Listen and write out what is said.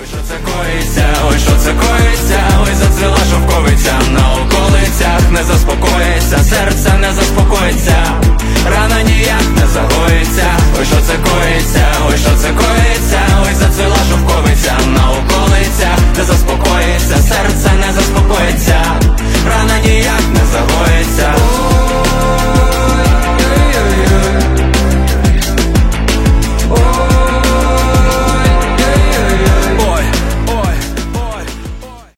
Ой, що це коїться, ой, що це коїться, ой, зацвіла шовковиця на околицях, не заспокоїться, серце не заспокоїться.